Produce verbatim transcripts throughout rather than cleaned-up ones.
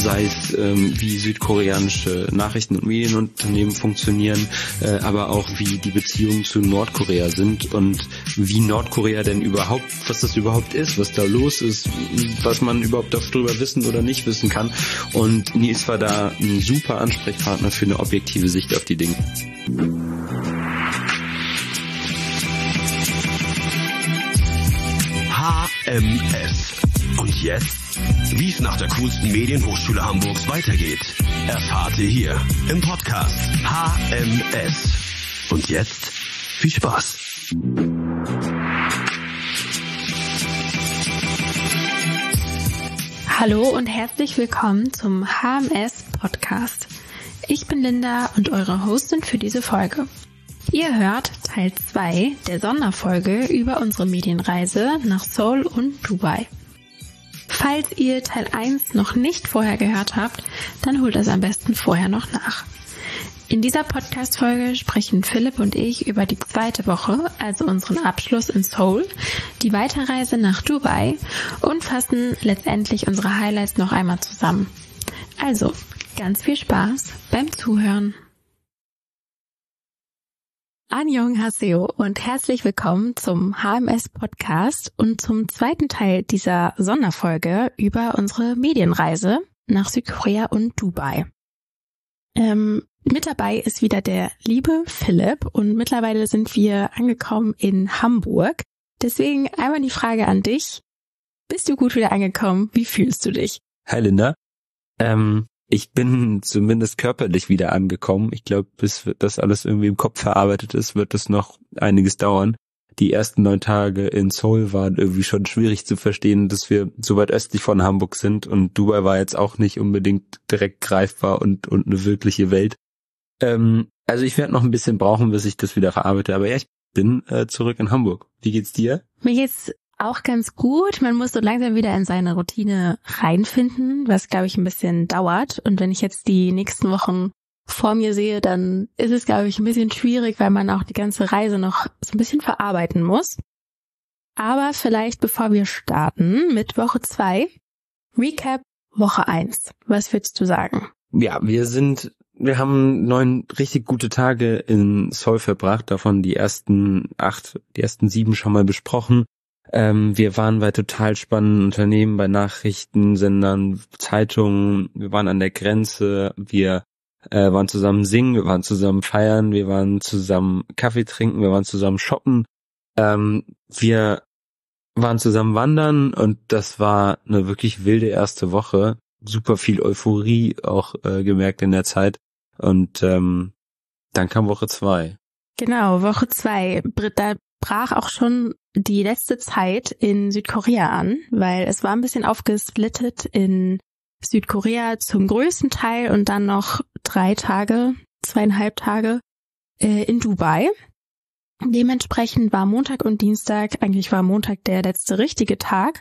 sei es ähm, wie südkoreanische Nachrichten- und Medienunternehmen funktionieren, äh, aber auch wie die Beziehungen zu Nordkorea sind und wie Nordkorea denn überhaupt, was das überhaupt ist, was da los ist, was man überhaupt darüber wissen oder nicht wissen kann. Und Nils war da ein super Ansprechpartner für eine objektive Sicht auf die Dinge. H M S. Und jetzt, wie es nach der coolsten Medienhochschule Hamburgs weitergeht, erfahrt ihr hier im Podcast H M S. Und jetzt viel Spaß. Hallo und herzlich willkommen zum H M S Podcast. Ich bin Linda und eure Hostin für diese Folge. Ihr hört Teil zwei der Sonderfolge über unsere Medienreise nach Seoul und Dubai. Falls ihr Teil eins noch nicht vorher gehört habt, dann holt das am besten vorher noch nach. In dieser Podcast-Folge sprechen Philipp und ich über die zweite Woche, also unseren Abschluss in Seoul, die Weiterreise nach Dubai und fassen letztendlich unsere Highlights noch einmal zusammen. Also, ganz viel Spaß beim Zuhören. Annyeonghaseyo und herzlich willkommen zum H M S Podcast und zum zweiten Teil dieser Sonderfolge über unsere Medienreise nach Südkorea und Dubai. Ähm, mit dabei ist wieder der liebe Philipp und mittlerweile sind wir angekommen in Hamburg. Deswegen einmal die Frage an dich. Bist du gut wieder angekommen? Wie fühlst du dich? Hi Linda. Ähm, ich bin zumindest körperlich wieder angekommen. Ich glaube, bis das alles irgendwie im Kopf verarbeitet ist, wird es noch einiges dauern. Die ersten neun Tage in Seoul waren irgendwie schon schwierig zu verstehen, dass wir so weit östlich von Hamburg sind und Dubai war jetzt auch nicht unbedingt direkt greifbar und und eine wirkliche Welt. Ähm, also ich werde noch ein bisschen brauchen, bis ich das wieder verarbeite, aber ja, ich bin äh, zurück in Hamburg. Wie geht's dir? Mir geht's auch ganz gut. Man muss so langsam wieder in seine Routine reinfinden, was, glaube ich, ein bisschen dauert. Und wenn ich jetzt die nächsten Wochen vor mir sehe, dann ist es, glaube ich, ein bisschen schwierig, weil man auch die ganze Reise noch so ein bisschen verarbeiten muss. Aber vielleicht, bevor wir starten mit Woche zwei, Recap Woche eins. Was würdest du sagen? Ja, wir sind, wir haben neun richtig gute Tage in Seoul verbracht, davon die ersten acht, die ersten sieben schon mal besprochen. Ähm, wir waren bei total spannenden Unternehmen, bei Nachrichtensendern, Zeitungen, wir waren an der Grenze, wir äh, waren zusammen singen, wir waren zusammen feiern, wir waren zusammen Kaffee trinken, wir waren zusammen shoppen, ähm, wir waren zusammen wandern und das war eine wirklich wilde erste Woche, super viel Euphorie auch äh, gemerkt in der Zeit und ähm, dann kam Woche zwei. Genau, Woche zwei. Da brach auch schon die letzte Zeit in Südkorea an, weil es war ein bisschen aufgesplittet in Südkorea zum größten Teil und dann noch drei Tage, zweieinhalb Tage äh, in Dubai. Dementsprechend war Montag und Dienstag, eigentlich war Montag der letzte richtige Tag.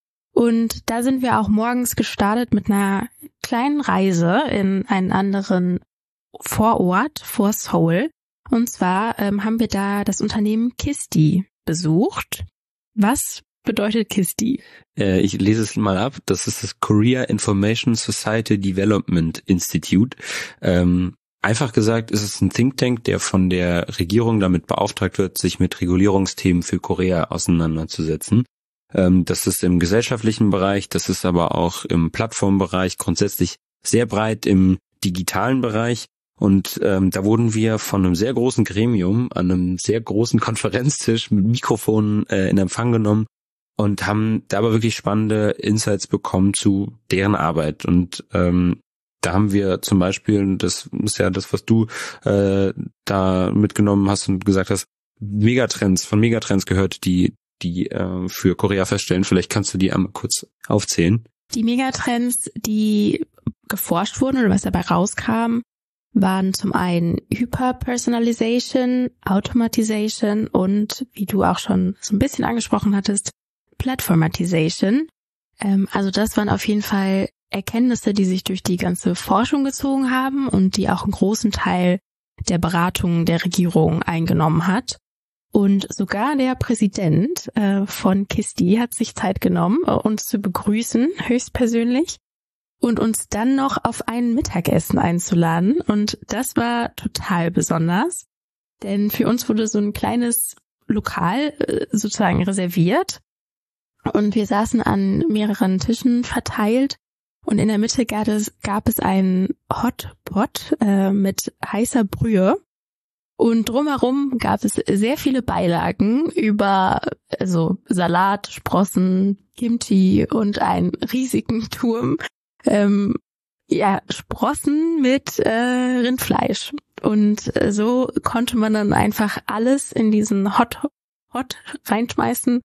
Und da sind wir auch morgens gestartet mit einer kleinen Reise in einen anderen Vorort vor Seoul. Und zwar ähm, haben wir da das Unternehmen Kisti besucht. Was bedeutet Kisti? Äh, ich lese es mal ab. Das ist das Korea Information Society Development Institute. Ähm, einfach gesagt, ist es ein Think Tank, der von der Regierung damit beauftragt wird, sich mit Regulierungsthemen für Korea auseinanderzusetzen. Ähm, das ist im gesellschaftlichen Bereich, das ist aber auch im Plattformbereich, grundsätzlich sehr breit im digitalen Bereich. Und ähm, da wurden wir von einem sehr großen Gremium an einem sehr großen Konferenztisch mit Mikrofonen äh, in Empfang genommen und haben da aber wirklich spannende Insights bekommen zu deren Arbeit. Und ähm, da haben wir zum Beispiel, das ist ja das, was du äh, da mitgenommen hast und gesagt hast, Megatrends, von Megatrends gehört, die die äh, für Korea feststellen. Vielleicht kannst du die einmal kurz aufzählen. Die Megatrends, die geforscht wurden oder was dabei rauskam, waren zum einen Hyperpersonalization, Automatization und, wie du auch schon so ein bisschen angesprochen hattest, Platformatization. Ähm, also das waren auf jeden Fall Erkenntnisse, die sich durch die ganze Forschung gezogen haben und die auch einen großen Teil der Beratungen der Regierung eingenommen hat. Und sogar der Präsident äh, von Kisti hat sich Zeit genommen, uns zu begrüßen, höchstpersönlich. und uns dann noch auf ein Mittagessen einzuladen. Und das war total besonders, denn für uns wurde so ein kleines Lokal sozusagen reserviert und wir saßen an mehreren Tischen verteilt und in der Mitte gab es, gab es einen Hotpot äh, mit heißer Brühe und drumherum gab es sehr viele Beilagen über also Salat, Sprossen, Kimchi und einen riesigen Turm ähm, ja Sprossen mit äh, Rindfleisch. Und so konnte man dann einfach alles in diesen Hot Hot reinschmeißen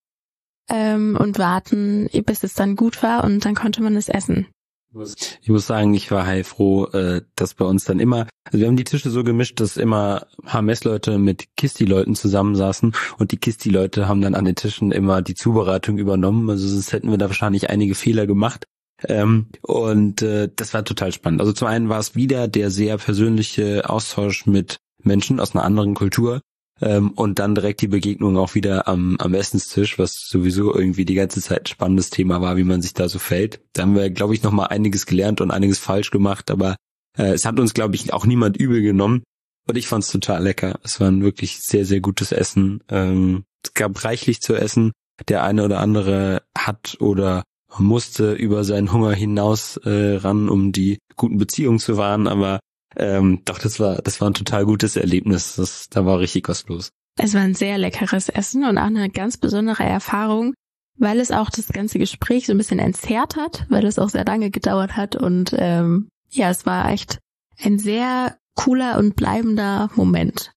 ähm, und warten, bis es dann gut war und dann konnte man es essen. Ich muss sagen, ich war heilfroh, äh, dass bei uns dann immer, also wir haben die Tische so gemischt, dass immer H M S-Leute mit Kisti-Leuten zusammensaßen und die Kisti-Leute haben dann an den Tischen immer die Zubereitung übernommen, also sonst hätten wir da wahrscheinlich einige Fehler gemacht. Ähm, und äh, das war total spannend. Also zum einen war es wieder der sehr persönliche Austausch mit Menschen aus einer anderen Kultur ähm, und dann direkt die Begegnung auch wieder am, am Essenstisch, was sowieso irgendwie die ganze Zeit ein spannendes Thema war, wie man sich da so verhält. Da haben wir, glaube ich, nochmal einiges gelernt und einiges falsch gemacht, aber äh, es hat uns, glaube ich, auch niemand übel genommen und ich fand es total lecker. Es war ein wirklich sehr, sehr gutes Essen. Ähm, es gab reichlich zu essen. Der eine oder andere hat oder musste über seinen Hunger hinaus äh, ran, um die guten Beziehungen zu wahren, aber ähm, doch, das war das war ein total gutes Erlebnis. Das, da war richtig was los. Es war ein sehr leckeres Essen und auch eine ganz besondere Erfahrung, weil es auch das ganze Gespräch so ein bisschen entzerrt hat, weil es auch sehr lange gedauert hat und ähm, ja, es war echt ein sehr cooler und bleibender Moment.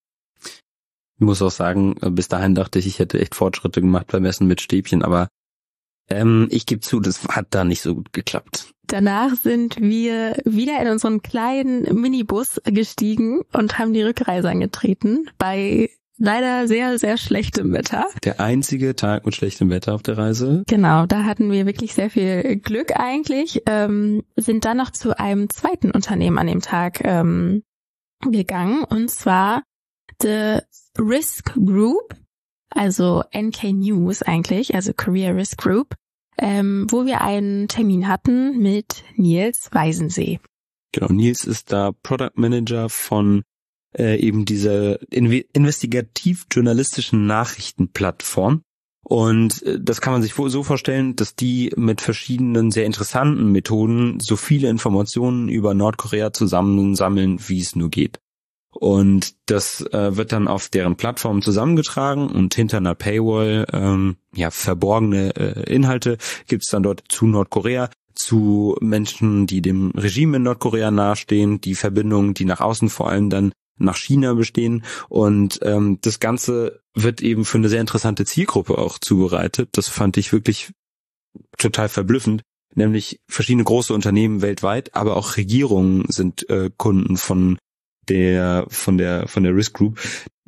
Ich muss auch sagen, bis dahin dachte ich, ich hätte echt Fortschritte gemacht beim Essen mit Stäbchen, aber Ähm, ich gebe zu, das hat da nicht so gut geklappt. Danach sind wir wieder in unseren kleinen Minibus gestiegen und haben die Rückreise angetreten bei leider sehr, sehr schlechtem Wetter. Der einzige Tag mit schlechtem Wetter auf der Reise. Genau, da hatten wir wirklich sehr viel Glück eigentlich. Ähm, sind dann noch zu einem zweiten Unternehmen an dem Tag ähm, gegangen und zwar The Risk Group. Also N K News eigentlich, also Korea Risk Group, ähm, wo wir einen Termin hatten mit Nils Weisensee. Genau, Nils ist da Product Manager von äh, eben dieser in- investigativ-journalistischen Nachrichtenplattform. Und äh, das kann man sich so vorstellen, dass die mit verschiedenen sehr interessanten Methoden so viele Informationen über Nordkorea zusammensammeln, wie es nur geht. Und das äh, wird dann auf deren Plattform zusammengetragen und hinter einer Paywall ähm, ja verborgene äh, Inhalte gibt's dann dort zu Nordkorea, zu Menschen, die dem Regime in Nordkorea nahestehen, die Verbindungen, die nach außen vor allem dann nach China bestehen. Und ähm, das Ganze wird eben für eine sehr interessante Zielgruppe auch zubereitet. Das fand ich wirklich total verblüffend. Nämlich verschiedene große Unternehmen weltweit, aber auch Regierungen sind äh, Kunden von der von der von der Risk Group.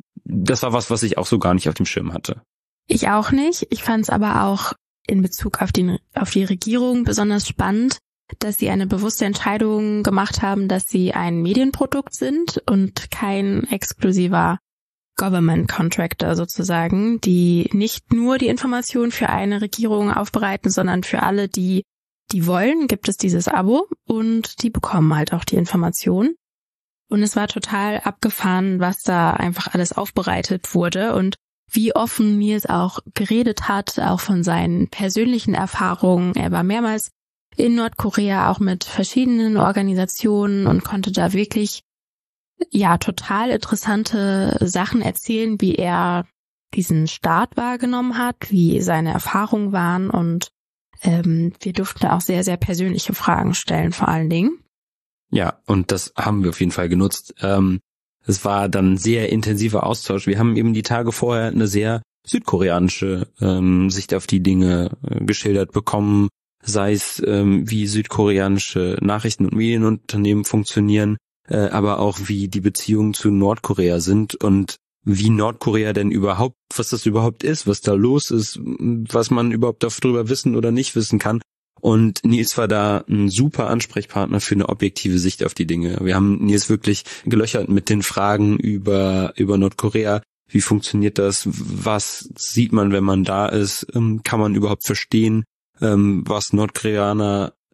Das war was, was ich auch so gar nicht auf dem Schirm hatte. Ich auch nicht. Ich fand es aber auch in Bezug auf die auf die Regierung besonders spannend, dass sie eine bewusste Entscheidung gemacht haben, dass sie ein Medienprodukt sind und kein exklusiver Government Contractor sozusagen, die nicht nur die Informationen für eine Regierung aufbereiten, sondern für alle, die die wollen, gibt es dieses Abo und die bekommen halt auch die Informationen. Und es war total abgefahren, was da einfach alles aufbereitet wurde und wie offen Nils auch geredet hat, auch von seinen persönlichen Erfahrungen. Er war mehrmals in Nordkorea, auch mit verschiedenen Organisationen und konnte da wirklich, ja, total interessante Sachen erzählen, wie er diesen Staat wahrgenommen hat, wie seine Erfahrungen waren und ähm, wir durften da auch sehr, sehr persönliche Fragen stellen, vor allen Dingen. Ja, und das haben wir auf jeden Fall genutzt. Ähm, es war dann ein sehr intensiver Austausch. Wir haben eben die Tage vorher eine sehr südkoreanische ähm, Sicht auf die Dinge äh, geschildert bekommen, sei es ähm, wie südkoreanische Nachrichten- und Medienunternehmen funktionieren, äh, aber auch wie die Beziehungen zu Nordkorea sind und wie Nordkorea denn überhaupt, was das überhaupt ist, was da los ist, was man überhaupt darüber wissen oder nicht wissen kann. Und Nils war da ein super Ansprechpartner für eine objektive Sicht auf die Dinge. Wir haben Nils wirklich gelöchert mit den Fragen über über Nordkorea. Wie funktioniert das? Was sieht man, wenn man da ist? Kann man überhaupt verstehen, was Nordkoreaner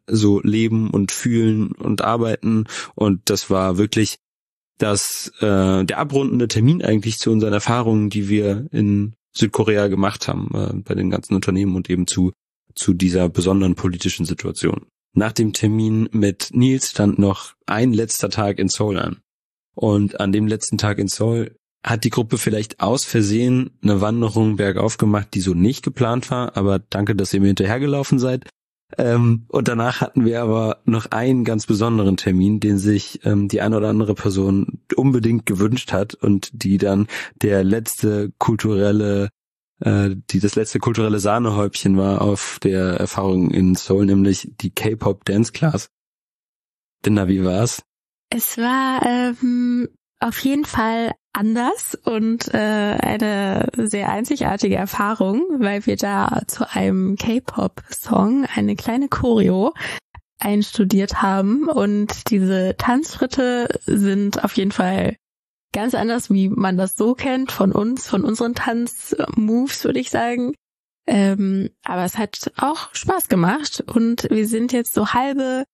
so leben und fühlen und arbeiten. Und das war wirklich das äh, der abrundende Termin eigentlich zu unseren Erfahrungen, die wir in Südkorea gemacht haben, äh, bei den ganzen Unternehmen und eben zu zu dieser besonderen politischen Situation. Nach dem Termin mit Nils stand noch ein letzter Tag in Seoul an. Und an dem letzten Tag in Seoul hat die Gruppe vielleicht aus Versehen eine Wanderung bergauf gemacht, die so nicht geplant war, aber danke, dass ihr mir hinterhergelaufen seid. Ähm, und danach hatten wir aber noch einen ganz besonderen Termin, den sich ähm, die eine oder andere Person unbedingt gewünscht hat und die dann der letzte kulturelle, äh, die das letzte kulturelle Sahnehäubchen war auf der Erfahrung in Seoul, nämlich die K-Pop Dance Class. Dinna, wie war's? Es war ähm, auf jeden Fall anders und äh, eine sehr einzigartige Erfahrung, weil wir da zu einem K-Pop-Song eine kleine Choreo einstudiert haben und diese Tanzschritte sind auf jeden Fall ganz anders, wie man das so kennt von uns, von unseren Tanzmoves, würde ich sagen. Ähm, aber es hat auch Spaß gemacht und wir sind jetzt so halbe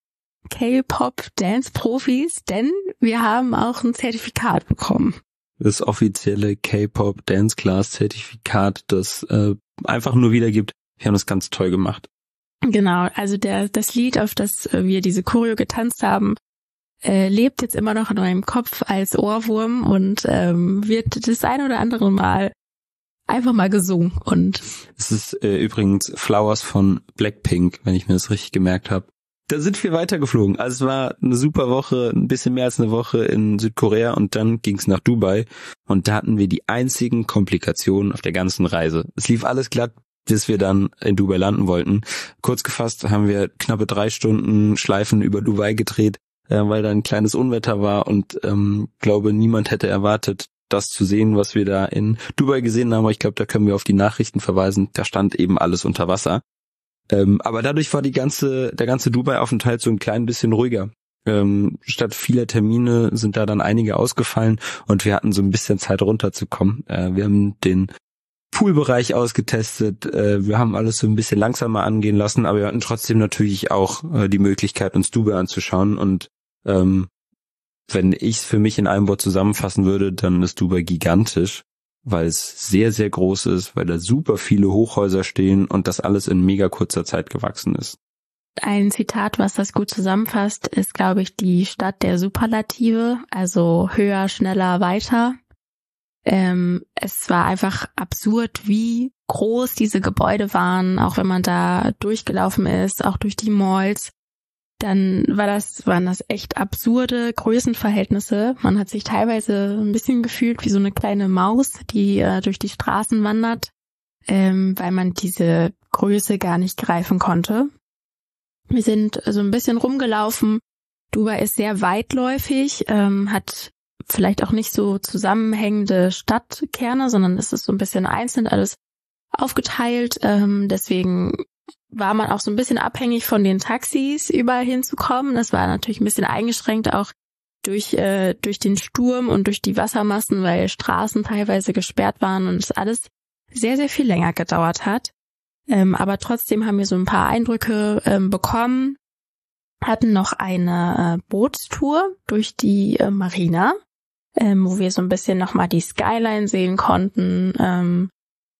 K-Pop-Dance-Profis, denn wir haben auch ein Zertifikat bekommen. Das offizielle K-Pop Dance Class Zertifikat, das äh, einfach nur wiedergibt, wir haben das ganz toll gemacht. Genau, also der das Lied, auf das wir diese Choreo getanzt haben, äh, lebt jetzt immer noch in meinem Kopf als Ohrwurm und ähm, wird das ein oder andere Mal einfach mal gesungen. Und es ist äh, übrigens Flowers von Blackpink, wenn ich mir das richtig gemerkt habe. Da sind wir weitergeflogen. Also es war eine super Woche, ein bisschen mehr als eine Woche in Südkorea und dann ging's nach Dubai und da hatten wir die einzigen Komplikationen auf der ganzen Reise. Es lief alles glatt, bis wir dann in Dubai landen wollten. Kurz gefasst haben wir knappe drei Stunden Schleifen über Dubai gedreht, äh, weil da ein kleines Unwetter war und ähm, glaube, niemand hätte erwartet, das zu sehen, was wir da in Dubai gesehen haben. Aber ich glaube, da können wir auf die Nachrichten verweisen. Da stand eben alles unter Wasser. Ähm, aber dadurch war die ganze, der ganze Dubai-Aufenthalt so ein klein bisschen ruhiger. Ähm, statt vieler Termine sind da dann einige ausgefallen und wir hatten so ein bisschen Zeit runterzukommen. Äh, wir haben den Poolbereich ausgetestet, äh, wir haben alles so ein bisschen langsamer angehen lassen, aber wir hatten trotzdem natürlich auch äh, die Möglichkeit, uns Dubai anzuschauen und ähm, wenn ich es für mich in einem Wort zusammenfassen würde, dann ist Dubai gigantisch, weil es sehr, sehr groß ist, weil da super viele Hochhäuser stehen und das alles in mega kurzer Zeit gewachsen ist. Ein Zitat, was das gut zusammenfasst, ist, glaube ich, die Stadt der Superlative, also höher, schneller, weiter. Ähm, es war einfach absurd, wie groß diese Gebäude waren, auch wenn man da durchgelaufen ist, auch durch die Malls. Dann war das, waren das echt absurde Größenverhältnisse. Man hat sich teilweise ein bisschen gefühlt wie so eine kleine Maus, die äh, durch die Straßen wandert, ähm, weil man diese Größe gar nicht greifen konnte. Wir sind so ein bisschen rumgelaufen. Dubai ist sehr weitläufig, ähm, hat vielleicht auch nicht so zusammenhängende Stadtkerne, sondern es ist so ein bisschen einzeln alles aufgeteilt. Ähm, deswegen war man auch so ein bisschen abhängig von den Taxis, überall hinzukommen. Das war natürlich ein bisschen eingeschränkt, auch durch äh, durch den Sturm und durch die Wassermassen, weil Straßen teilweise gesperrt waren und es alles sehr, sehr viel länger gedauert hat. Ähm, aber trotzdem haben wir so ein paar Eindrücke ähm, bekommen, hatten noch eine äh, Bootstour durch die äh, Marina, ähm, wo wir so ein bisschen nochmal die Skyline sehen konnten. Ähm,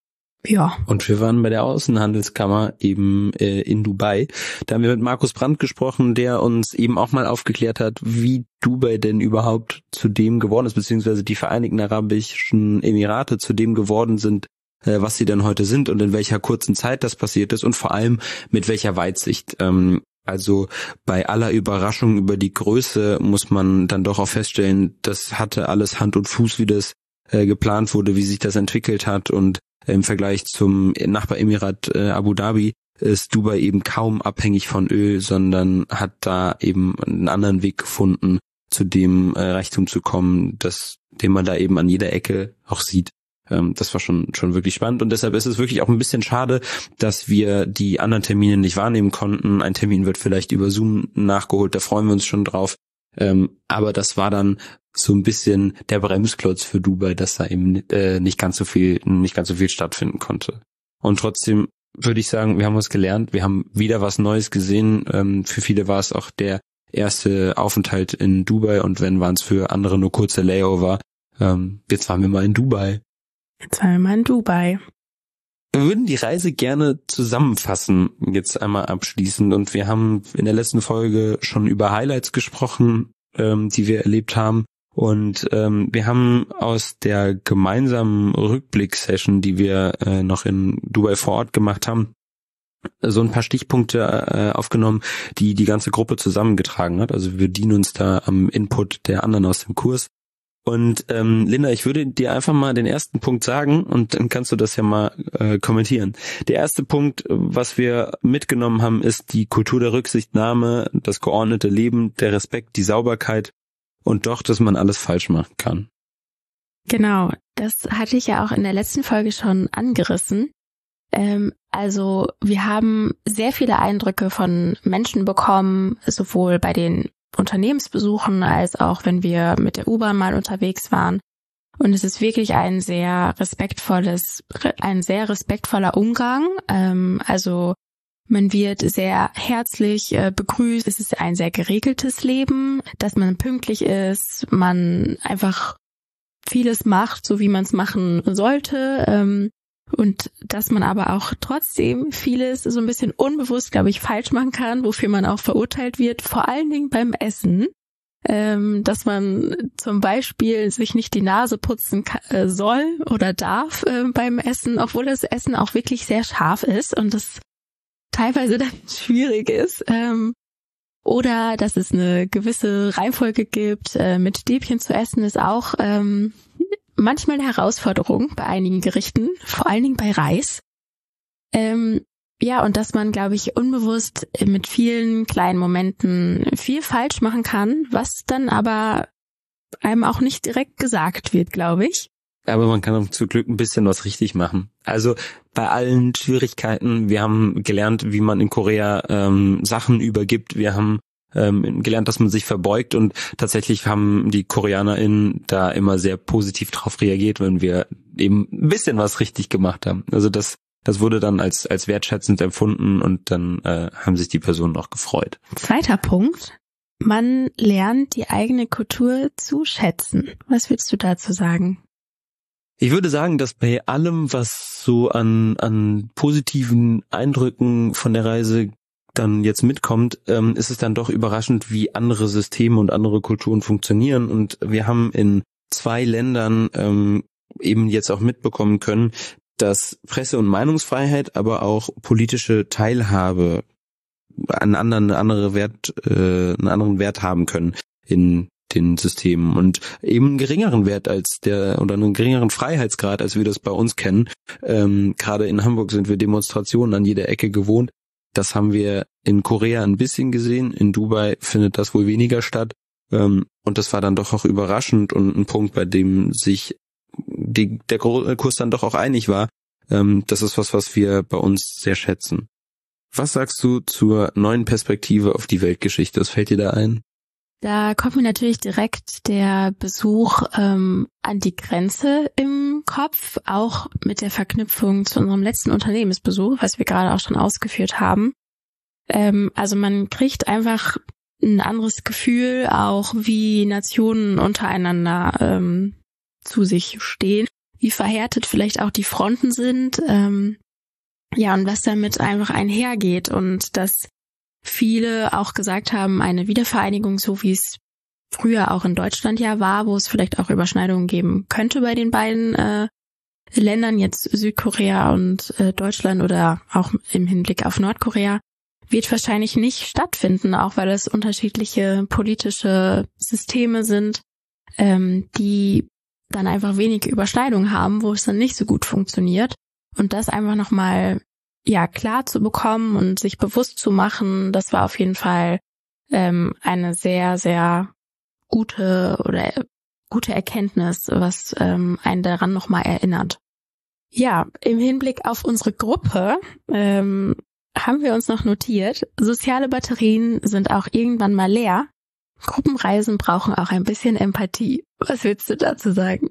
Ja. Und wir waren bei der Außenhandelskammer eben äh, in Dubai. Da haben wir mit Markus Brandt gesprochen, der uns eben auch mal aufgeklärt hat, wie Dubai denn überhaupt zu dem geworden ist, beziehungsweise die Vereinigten Arabischen Emirate zu dem geworden sind, äh, was sie denn heute sind und in welcher kurzen Zeit das passiert ist und vor allem mit welcher Weitsicht. Ähm, also bei aller Überraschung über die Größe muss man dann doch auch feststellen, das hatte alles Hand und Fuß, wie das äh, geplant wurde, wie sich das entwickelt hat und im Vergleich zum Nachbaremirat äh, Abu Dhabi ist Dubai eben kaum abhängig von Öl, sondern hat da eben einen anderen Weg gefunden, zu dem äh, Reichtum zu kommen, das, den man da eben an jeder Ecke auch sieht. Ähm, das war schon schon wirklich spannend und deshalb ist es wirklich auch ein bisschen schade, dass wir die anderen Termine nicht wahrnehmen konnten. Ein Termin wird vielleicht über Zoom nachgeholt, da freuen wir uns schon drauf. Ähm, aber das war dann so ein bisschen der Bremsklotz für Dubai, dass da eben äh, nicht ganz so viel, nicht ganz so viel stattfinden konnte. Und trotzdem würde ich sagen, wir haben was gelernt, wir haben wieder was Neues gesehen. Ähm, für viele war es auch der erste Aufenthalt in Dubai und wenn waren es für andere nur kurze Layover. Ähm, jetzt waren wir mal in Dubai. Jetzt waren wir mal in Dubai. Wir würden die Reise gerne zusammenfassen, jetzt einmal abschließend. Und wir haben in der letzten Folge schon über Highlights gesprochen, ähm, die wir erlebt haben. Und ähm, wir haben aus der gemeinsamen Rückblick-Session, die wir äh, noch in Dubai vor Ort gemacht haben, so ein paar Stichpunkte äh, aufgenommen, die die ganze Gruppe zusammengetragen hat. Also wir dienen uns da am Input der anderen aus dem Kurs. Und ähm, Linda, ich würde dir einfach mal den ersten Punkt sagen und dann kannst du das ja mal äh, kommentieren. Der erste Punkt, was wir mitgenommen haben, ist die Kultur der Rücksichtnahme, das geordnete Leben, der Respekt, die Sauberkeit und doch, dass man alles falsch machen kann. Genau, das hatte ich ja auch in der letzten Folge schon angerissen. Ähm, also wir haben sehr viele Eindrücke von Menschen bekommen, sowohl bei den Unternehmensbesuchen als auch wenn wir mit der U-Bahn mal unterwegs waren. Und es ist wirklich ein sehr respektvolles, ein sehr respektvoller Umgang. Ähm, also man wird sehr herzlich äh, begrüßt. Es ist ein sehr geregeltes Leben, dass man pünktlich ist, man einfach vieles macht, so wie man es machen sollte. Ähm, Und dass man aber auch trotzdem vieles so ein bisschen unbewusst, glaube ich, falsch machen kann, wofür man auch verurteilt wird, vor allen Dingen beim Essen. Ähm, dass man zum Beispiel sich nicht die Nase putzen kann, äh, soll oder darf äh, beim Essen, obwohl das Essen auch wirklich sehr scharf ist und das teilweise dann schwierig ist. Ähm, oder dass es eine gewisse Reihenfolge gibt, äh, mit Stäbchen zu essen, ist auch ähm, manchmal eine Herausforderung bei einigen Gerichten, vor allen Dingen bei Reis. Ähm, ja, und dass man, glaube ich, unbewusst mit vielen kleinen Momenten viel falsch machen kann, was dann aber einem auch nicht direkt gesagt wird, glaube ich. Aber man kann auch zum Glück ein bisschen was richtig machen. Also bei allen Schwierigkeiten, wir haben gelernt, wie man in Korea ähm, Sachen übergibt. Wir haben ähm, gelernt, dass man sich verbeugt und tatsächlich haben die KoreanerInnen da immer sehr positiv drauf reagiert, wenn wir eben ein bisschen was richtig gemacht haben. Also das das wurde dann als als wertschätzend empfunden und dann äh, haben sich die Personen auch gefreut. Zweiter Punkt. Man lernt die eigene Kultur zu schätzen. Was würdest du dazu sagen? Ich würde sagen, dass bei allem, was so an an positiven Eindrücken von der Reise dann jetzt mitkommt, ähm, ist es dann doch überraschend, wie andere Systeme und andere Kulturen funktionieren. Und wir haben in zwei Ländern ähm, eben jetzt auch mitbekommen können, dass Presse- und Meinungsfreiheit, aber auch politische Teilhabe einen anderen, eine andere Wert, äh, einen anderen Wert haben können in den Systemen und eben einen geringeren Wert als der oder einen geringeren Freiheitsgrad, als wir das bei uns kennen. Ähm, gerade in Hamburg sind wir Demonstrationen an jeder Ecke gewohnt. Das haben wir in Korea ein bisschen gesehen. In Dubai findet das wohl weniger statt. Ähm, und das war dann doch auch überraschend und ein Punkt, bei dem sich die, der Kurs dann doch auch einig war. Ähm, das ist was, was wir bei uns sehr schätzen. Was sagst du zur neuen Perspektive auf die Weltgeschichte? Was fällt dir da ein? Da kommt mir natürlich direkt der Besuch ähm, an die Grenze im Kopf, auch mit der Verknüpfung zu unserem letzten Unternehmensbesuch, was wir gerade auch schon ausgeführt haben. Ähm, also man kriegt einfach ein anderes Gefühl, auch wie Nationen untereinander ähm, zu sich stehen, wie verhärtet vielleicht auch die Fronten sind, ähm, ja, und was damit einfach einhergeht und dass viele auch gesagt haben, eine Wiedervereinigung, so wie es früher auch in Deutschland ja war, wo es vielleicht auch Überschneidungen geben könnte bei den beiden äh, Ländern, jetzt Südkorea und äh, Deutschland oder auch im Hinblick auf Nordkorea, wird wahrscheinlich nicht stattfinden, auch weil es unterschiedliche politische Systeme sind, ähm, die dann einfach wenig Überschneidung haben, wo es dann nicht so gut funktioniert. Und das einfach nochmal ja klar zu bekommen und sich bewusst zu machen, das war auf jeden Fall ähm, eine sehr, sehr gute oder gute Erkenntnis, was ähm, einen daran nochmal erinnert. Ja, im Hinblick auf unsere Gruppe ähm, haben wir uns noch notiert, soziale Batterien sind auch irgendwann mal leer. Gruppenreisen brauchen auch ein bisschen Empathie. Was willst du dazu sagen?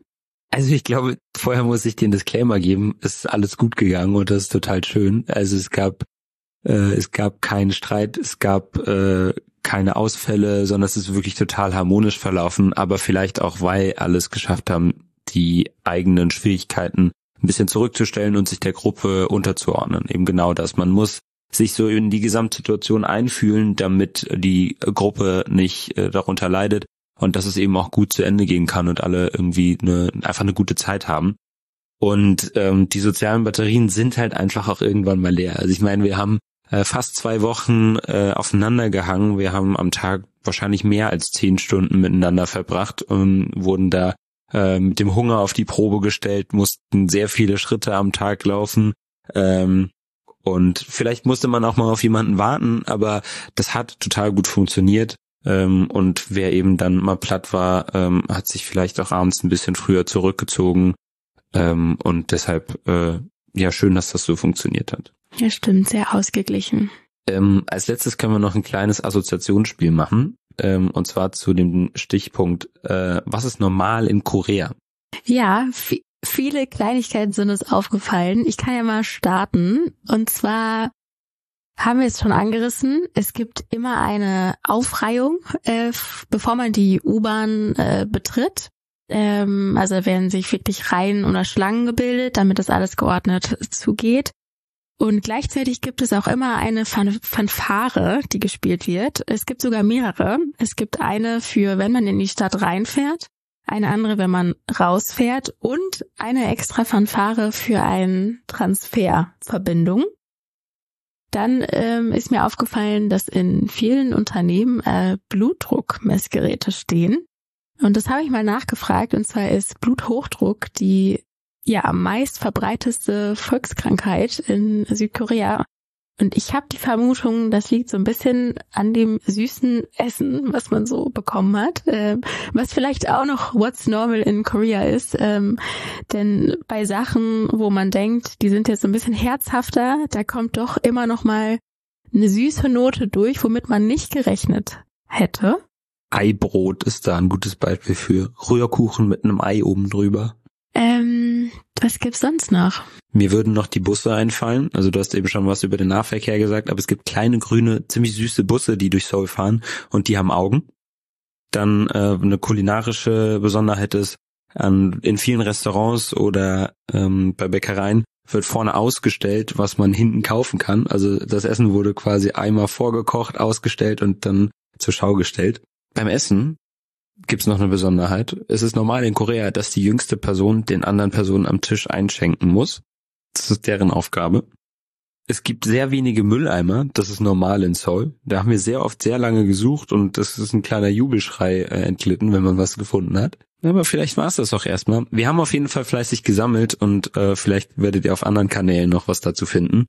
Also ich glaube, vorher muss ich den Disclaimer geben, es ist alles gut gegangen und das ist total schön. Also es gab äh, es gab keinen Streit, es gab äh, keine Ausfälle, sondern es ist wirklich total harmonisch verlaufen, aber vielleicht auch, weil alle es geschafft haben, die eigenen Schwierigkeiten ein bisschen zurückzustellen und sich der Gruppe unterzuordnen. Eben genau das. Man muss sich so in die Gesamtsituation einfühlen, damit die Gruppe nicht äh, darunter leidet und dass es eben auch gut zu Ende gehen kann und alle irgendwie eine, einfach eine gute Zeit haben. Und ähm, die sozialen Batterien sind halt einfach auch irgendwann mal leer. Also ich meine, wir haben äh, fast zwei Wochen äh, aufeinander gehangen. Wir haben am Tag wahrscheinlich mehr als zehn Stunden miteinander verbracht und wurden da äh, mit dem Hunger auf die Probe gestellt, mussten sehr viele Schritte am Tag laufen. Ähm, Und vielleicht musste man auch mal auf jemanden warten, aber das hat total gut funktioniert. Ähm, und wer eben dann mal platt war, ähm, hat sich vielleicht auch abends ein bisschen früher zurückgezogen. Ähm, und deshalb, äh, ja, schön, dass das so funktioniert hat. Ja, stimmt, sehr ausgeglichen. Ähm, als letztes können wir noch ein kleines Assoziationsspiel machen. Ähm, und zwar zu dem Stichpunkt, äh, was ist normal in Korea? Ja, f- viele Kleinigkeiten sind uns aufgefallen. Ich kann ja mal starten. Und zwar haben wir es schon angerissen. Es gibt immer eine Aufreihung, äh, f- bevor man die U-Bahn äh, betritt. Ähm, also werden sich wirklich Reihen oder Schlangen gebildet, damit das alles geordnet zugeht. Und gleichzeitig gibt es auch immer eine Fan- Fanfare, die gespielt wird. Es gibt sogar mehrere. Es gibt eine für, wenn man in die Stadt reinfährt, eine andere, wenn man rausfährt und eine extra Fanfare für eine Transferverbindung. Dann ähm, ist mir aufgefallen, dass in vielen Unternehmen äh, Blutdruckmessgeräte stehen. Und das habe ich mal nachgefragt. Und zwar ist Bluthochdruck die ja meist verbreiteste Volkskrankheit in Südkorea. Und ich habe die Vermutung, das liegt so ein bisschen an dem süßen Essen, was man so bekommen hat, ähm, was vielleicht auch noch what's normal in Korea ist. Ähm, denn bei Sachen, wo man denkt, die sind jetzt so ein bisschen herzhafter, da kommt doch immer noch mal eine süße Note durch, womit man nicht gerechnet hätte. Eibrot ist da ein gutes Beispiel für. Rührkuchen mit einem Ei oben drüber. Ähm, was gibt's sonst noch? Mir würden noch die Busse einfallen. Also du hast eben schon was über den Nahverkehr gesagt, aber es gibt kleine, grüne, ziemlich süße Busse, die durch Seoul fahren und die haben Augen. Dann äh, eine kulinarische Besonderheit ist, an, in vielen Restaurants oder ähm, bei Bäckereien wird vorne ausgestellt, was man hinten kaufen kann. Also das Essen wurde quasi einmal vorgekocht, ausgestellt und dann zur Schau gestellt. Beim Essen gibt's noch eine Besonderheit. Es ist normal in Korea, dass die jüngste Person den anderen Personen am Tisch einschenken muss. Das ist deren Aufgabe. Es gibt sehr wenige Mülleimer. Das ist normal in Seoul. Da haben wir sehr oft sehr lange gesucht und das ist ein kleiner Jubelschrei äh, entglitten, wenn man was gefunden hat. Aber vielleicht war es das auch erstmal. Wir haben auf jeden Fall fleißig gesammelt und äh, vielleicht werdet ihr auf anderen Kanälen noch was dazu finden.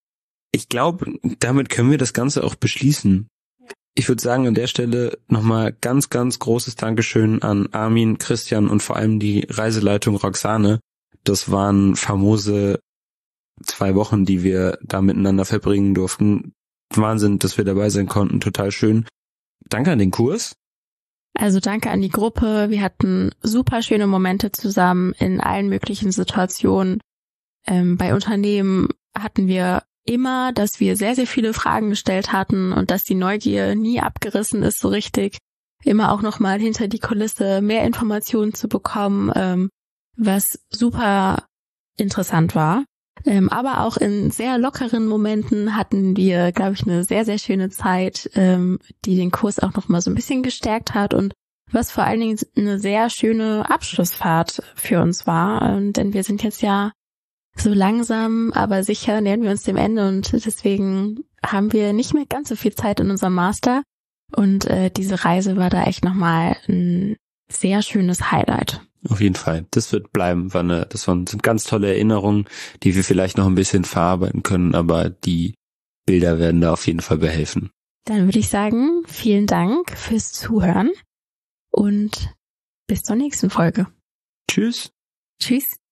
Ich glaube, damit können wir das Ganze auch beschließen. Ich würde sagen, an der Stelle nochmal ganz, ganz großes Dankeschön an Armin, Christian und vor allem die Reiseleitung Roxane. Das waren famose zwei Wochen, die wir da miteinander verbringen durften. Wahnsinn, dass wir dabei sein konnten, total schön. Danke an den Kurs. Also danke an die Gruppe. Wir hatten super schöne Momente zusammen in allen möglichen Situationen. Ähm, bei Unternehmen hatten wir immer, dass wir sehr, sehr viele Fragen gestellt hatten und dass die Neugier nie abgerissen ist so richtig. Immer auch nochmal hinter die Kulisse mehr Informationen zu bekommen, ähm, was super interessant war. Ähm, aber auch in sehr lockeren Momenten hatten wir, glaube ich, eine sehr, sehr schöne Zeit, ähm, die den Kurs auch nochmal so ein bisschen gestärkt hat und was vor allen Dingen eine sehr schöne Abschlussfahrt für uns war. Ähm, denn wir sind jetzt ja so langsam, aber sicher nähern wir uns dem Ende und deswegen haben wir nicht mehr ganz so viel Zeit in unserem Master. Und äh, diese Reise war da echt nochmal ein sehr schönes Highlight. Auf jeden Fall. Das wird bleiben. War eine, das waren, sind ganz tolle Erinnerungen, die wir vielleicht noch ein bisschen verarbeiten können, aber die Bilder werden da auf jeden Fall behelfen. Dann würde ich sagen, vielen Dank fürs Zuhören und bis zur nächsten Folge. Tschüss. Tschüss.